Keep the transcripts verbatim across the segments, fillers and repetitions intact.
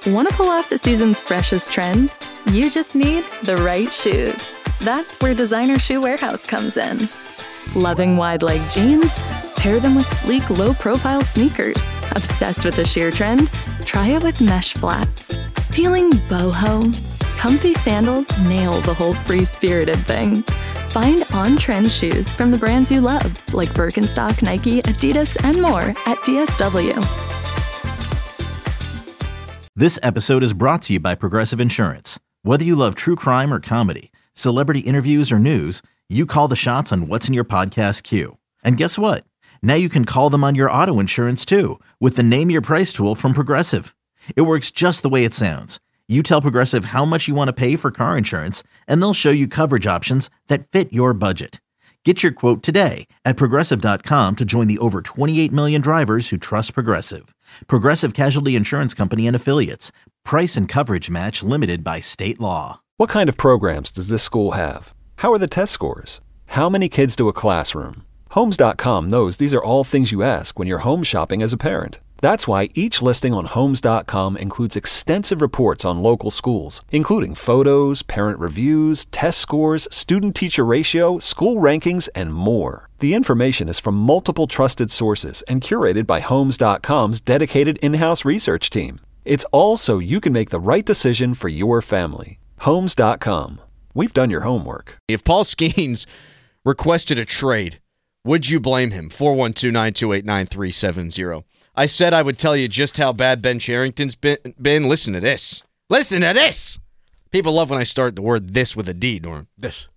Want to pull off the season's freshest trends? You just need the right shoes. That's where Designer Shoe Warehouse comes in. Loving wide-leg jeans? Pair them with sleek, low-profile sneakers. Obsessed with the sheer trend? Try it with mesh flats. Feeling boho? Comfy sandals nail the whole free-spirited thing. Find on-trend shoes from the brands you love, like Birkenstock, Nike, Adidas, and more at D S W. This episode is brought to you by Progressive Insurance. Whether you love true crime or comedy, celebrity interviews or news, you call the shots on what's in your podcast queue. And guess what? Now you can call them on your auto insurance too with the Name Your Price tool from Progressive. It works just the way it sounds. You tell Progressive how much you want to pay for car insurance, and they'll show you coverage options that fit your budget. Get your quote today at Progressive dot com to join the over twenty-eight million drivers who trust Progressive. Progressive Casualty Insurance Company and Affiliates. Price and coverage match limited by state law. What kind of programs does this school have? How are the test scores? How many kids do a classroom? Homes dot com knows these are all things you ask when you're home shopping as a parent. That's why each listing on Homes dot com includes extensive reports on local schools, including photos, parent reviews, test scores, student-teacher ratio, school rankings, and more. The information is from multiple trusted sources and curated by Homes dot com's dedicated in-house research team. It's all so you can make the right decision for your family. Homes dot com. We've done your homework. If Paul Skeens requested a trade, would you blame him? four one two, nine two eight, nine three seven zero. I said I would tell you just how bad Ben Cherington's been. been. Listen to this. Listen to this. People love when I start the word this with a D, Norm. This.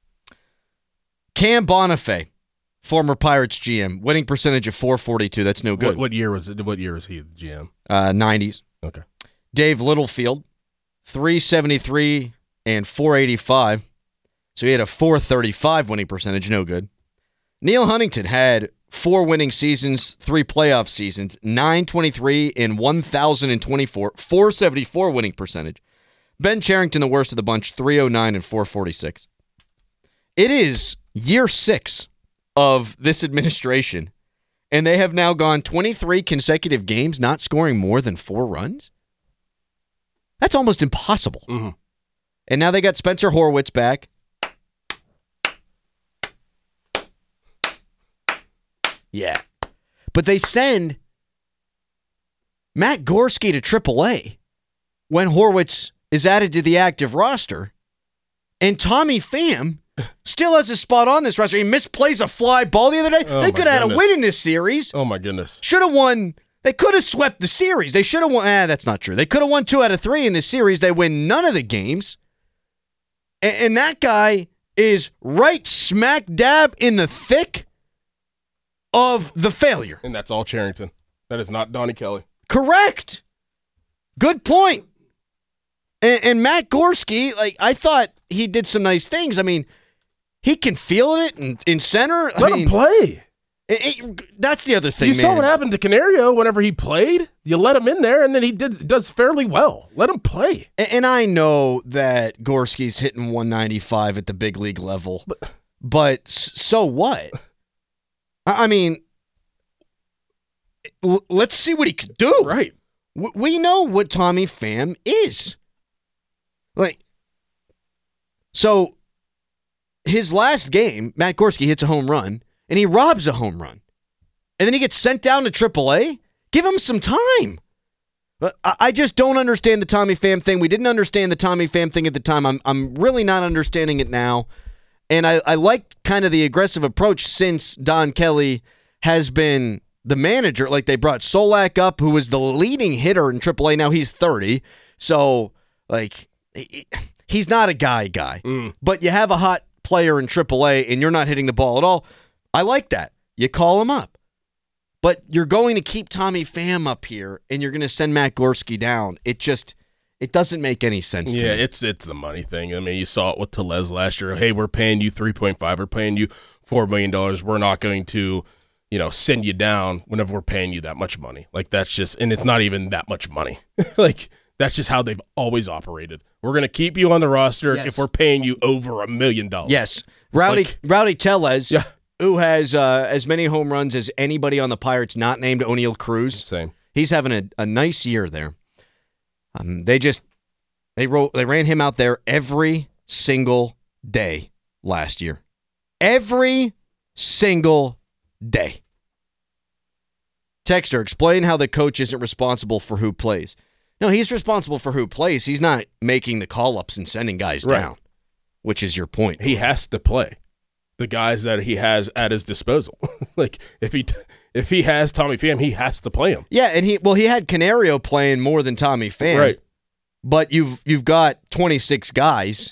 Cam Bonifay, former Pirates G M, winning percentage of four forty-two. That's no good. What, what year was it? What year was he the G M? Uh, nineties. Okay. Dave Littlefield, three seventy-three and four eighty-five. So he had a four thirty-five winning percentage. No good. Neil Huntington had four winning seasons, three playoff seasons, nine twenty-three and one thousand twenty-four, four seventy-four winning percentage. Ben Cherington, the worst of the bunch, three oh nine and four forty-six. It is year six of this administration, and they have now gone twenty-three consecutive games not scoring more than four runs? That's almost impossible. Mm-hmm. And now they got Spencer Horwitz back. Yeah. But they send Matt Gorski to triple A when Horwitz is added to the active roster, and Tommy Pham still has a spot on this roster. He misplays a fly ball the other day. Oh they could have had a goodness. win in this series. Oh, my goodness. Should have won. They could have swept the series. They should have won. Ah, that's not true. They could have won two out of three in this series. They win none of the games. And, and that guy is right smack dab in the thick of the failure. And that's all Cherington. That is not Donnie Kelly. Correct. Good point. And, and Matt Gorski, like, I thought he did some nice things. I mean, he can feel it in, in center. Let I him mean, play. It, it, that's the other thing, You man. saw what happened to Canario whenever he played. You let him in there, and then he did does fairly well. Let him play. And, and I know that Gorski's hitting one ninety-five at the big league level, but, but so what? I mean, l- let's see what he can do. Right. W- we know what Tommy Pham is. Like, so his last game, Matt Gorski hits a home run, and he robs a home run. And then he gets sent down to triple A? Give him some time. But I, I just don't understand the Tommy Pham thing. We didn't understand the Tommy Pham thing at the time. I'm I'm really not understanding it now. And I, I like kind of the aggressive approach since Don Kelly has been the manager. Like, they brought Solak up, who was the leading hitter in triple A. Now he's thirty. So, like, he, he's not a guy guy. Mm. But you have a hot player in triple A, and you're not hitting the ball at all. I like that. You call him up. But you're going to keep Tommy Pham up here, and you're going to send Matt Gorski down. It just... It doesn't make any sense to Yeah, me. it's it's the money thing. I mean, you saw it with Tellez last year. Hey, we're paying you three point five. We're paying you four million dollars. We're not going to, you know, send you down whenever we're paying you that much money. Like, that's just, and it's not even that much money. Like, that's just how they've always operated. We're going to keep you on the roster Yes. if we're paying you over a million dollars. Yes. Rowdy Like- Rowdy Tellez, Yeah. who has uh, as many home runs as anybody on the Pirates not named O'Neal Cruz. Same. He's having a, a nice year there. Um, they just they wrote they ran him out there every single day last year. Every single day. Texter, explain how the coach isn't responsible for who plays. No, he's responsible for who plays. He's not making the call-ups and sending guys Right. down, which is your point. He has to play the guys that he has at his disposal. Like, if he if he has Tommy Pham, he has to play him. Yeah, and he well, he had Canario playing more than Tommy Pham. Right. But you've you've got twenty-six guys,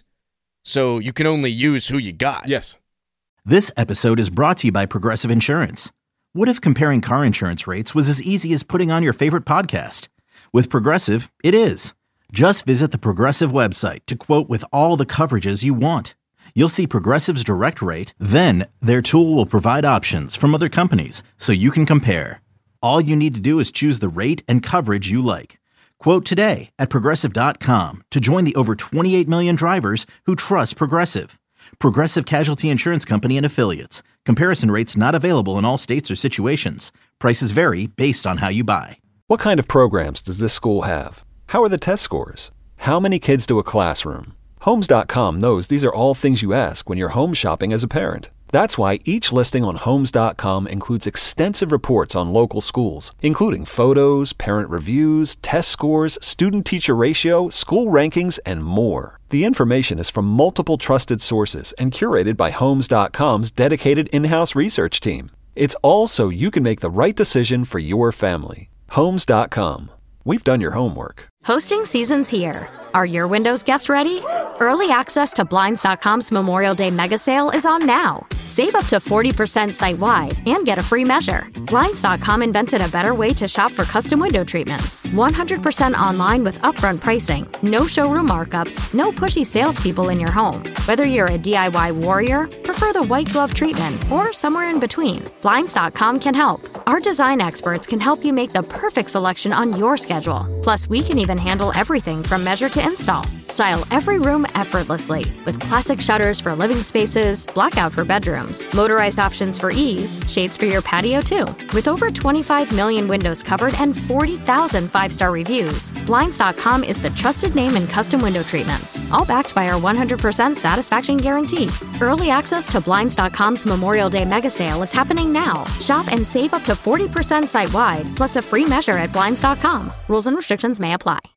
so you can only use who you got. Yes. This episode is brought to you by Progressive Insurance. What if comparing car insurance rates was as easy as putting on your favorite podcast? With Progressive, it is. Just visit the Progressive website to quote with all the coverages you want. You'll see Progressive's direct rate, then their tool will provide options from other companies so you can compare. All you need to do is choose the rate and coverage you like. Quote today at Progressive dot com to join the over twenty-eight million drivers who trust Progressive. Progressive Casualty Insurance Company and Affiliates. Comparison rates not available in all states or situations. Prices vary based on how you buy. What kind of programs does this school have? How are the test scores? How many kids do a classroom? Homes dot com knows these are all things you ask when you're home shopping as a parent. That's why each listing on Homes dot com includes extensive reports on local schools, including photos, parent reviews, test scores, student-teacher ratio, school rankings, and more. The information is from multiple trusted sources and curated by Homes dot com's dedicated in-house research team. It's all so you can make the right decision for your family. Homes dot com. We've done your homework. Hosting season's here. Are your windows guests ready? Early access to Blinds dot com's Memorial Day mega sale is on now. Save up to forty percent site-wide and get a free measure. Blinds dot com invented a better way to shop for custom window treatments. one hundred percent online with upfront pricing, no showroom markups, no pushy salespeople in your home. Whether you're a D I Y warrior, prefer the white glove treatment, or somewhere in between, Blinds dot com can help. Our design experts can help you make the perfect selection on your schedule. Plus, we can even handle everything from measure to install. Style every room effortlessly with classic shutters for living spaces, blackout for bedrooms, motorized options for ease, shades for your patio too. With over twenty-five million windows covered and forty thousand five-star reviews, Blinds dot com is the trusted name in custom window treatments, all backed by our one hundred percent satisfaction guarantee. Early access to Blinds dot com's Memorial Day mega sale is happening now. Shop and save up to forty percent site-wide, plus a free measure at Blinds dot com. Rules and restrictions may apply.